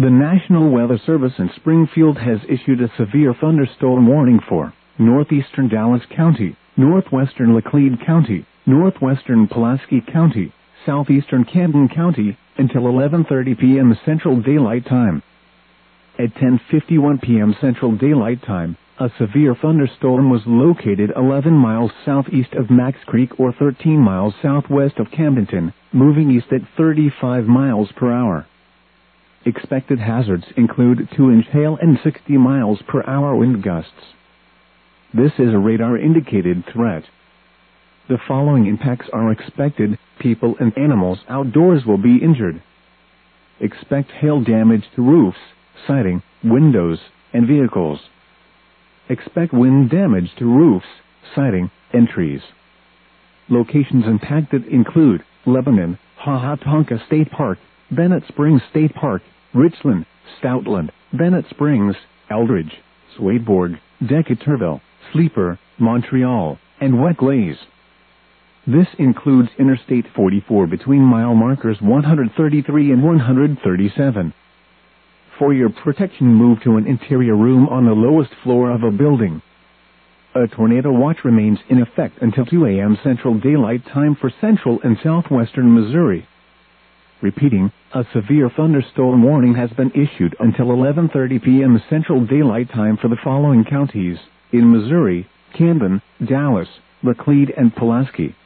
The National Weather Service in Springfield has issued a severe thunderstorm warning for northeastern Dallas County, northwestern Laclede County, northwestern Pulaski County, southeastern Camden County, until 11:30 p.m. Central Daylight Time. At 10:51 p.m. Central Daylight Time, a severe thunderstorm was located 11 miles southeast of Max Creek or 13 miles southwest of Camdenton, moving east at 35 miles per hour. Expected hazards include 2-inch hail and 60 miles per hour wind gusts. This is a radar-indicated threat. The following impacts are expected: people and animals outdoors will be injured. Expect hail damage to roofs, siding, windows, and vehicles. Expect wind damage to roofs, siding, and trees. Locations impacted include Lebanon, Hahatonka State Park, Bennett Springs State Park, Richland, Stoutland, Bennett Springs, Eldridge, Swadeborg, Decaturville, Sleeper, Montreal, and Wet Glaze. This includes Interstate 44 between mile markers 133 and 137. For your protection, move to an interior room on the lowest floor of a building. A tornado watch remains in effect until 2 a.m. Central Daylight Time for central and southwestern Missouri. Repeating, a severe thunderstorm warning has been issued until 11:30 p.m. Central Daylight Time for the following counties in Missouri: Camden, Dallas, Laclede, and Pulaski.